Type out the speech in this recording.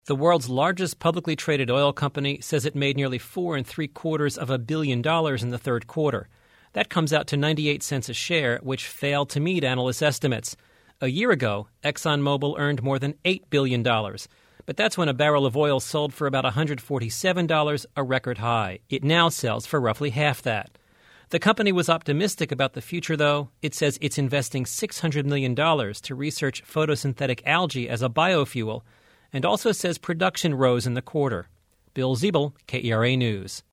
The world's largest publicly traded oil company says it made nearly $4.75 billion in the third quarter. That comes out to 98 cents a share, which failed to meet analysts' estimates. A year ago, ExxonMobil earned more than $8 billion. But that's when a barrel of oil sold for about $147, a record high. It now sells for roughly half that. The company was optimistic about the future, though. It says it's investing $600 million to research photosynthetic algae as a biofuel, and also says production rose in the quarter. Bill Ziebel, KERA News.